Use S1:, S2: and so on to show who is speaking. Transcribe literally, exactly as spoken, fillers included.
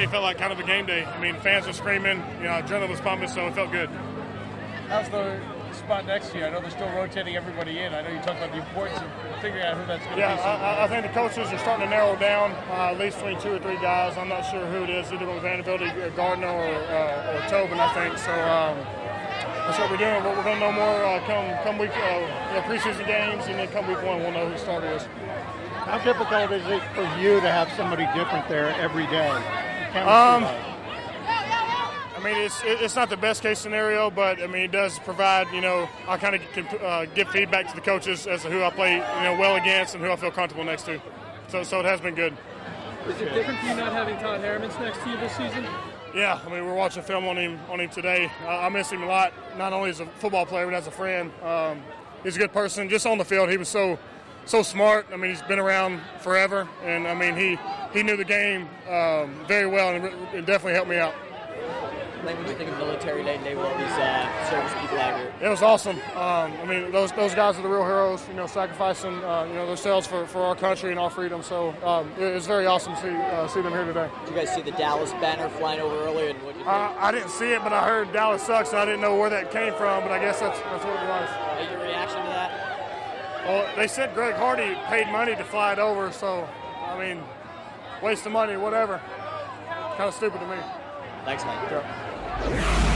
S1: day felt like kind of a game day. I mean, fans were screaming, you know, adrenaline was pumping, so it felt good.
S2: How's the spot next year? I know they're still rotating everybody in. I know you talked about the importance of figuring out who that's going to
S1: yeah,
S2: be.
S1: Yeah, I, I think the coaches are starting to narrow down, uh, at least between two or three guys. I'm not sure who it is, either with Vanderbilt, or Gardner, or, uh, or Tobin, I think. So um, that's what we're doing. But we're going to know more uh, come come week, uh, you know, preseason games, and then come week one, we'll know who the starter is.
S3: How difficult is it for you to have somebody different there every day?
S1: Um, I mean, it's it's not the best case scenario, but I mean, it does provide. You know, I kind of can uh, give feedback to the coaches as to who I play, you know, well against and who I feel comfortable next to. So, so it has been good.
S4: Is it different for you not having Todd Herremans next to you this season?
S1: Yeah, I mean, we're watching film on him on him today. Uh, I miss him a lot, not only as a football player but as a friend. Um, he's a good person. Just on the field, he was so. So smart. I mean, he's been around forever, and I mean, he, he knew the game um, very well, and it definitely helped me out.
S5: Like, what do you think of Military Day today with all these uh, service people out here?
S1: It was awesome. Um, I mean, those those guys are the real heroes. You know, sacrificing uh, you know themselves for, for our country and our freedom. So um, it was very awesome to see uh, see them here today.
S5: Did you guys see the Dallas banner flying over earlier? And what did you think?
S1: Uh, I didn't see it, but I heard Dallas sucks, and I didn't know where that came from. But I guess that's that's what it was.
S5: Uh, your reaction to that?
S1: Well, they said Greg Hardy paid money to fly it over, so, I mean, waste of money, whatever. Kind of stupid to me.
S5: Thanks, man.
S1: Yeah.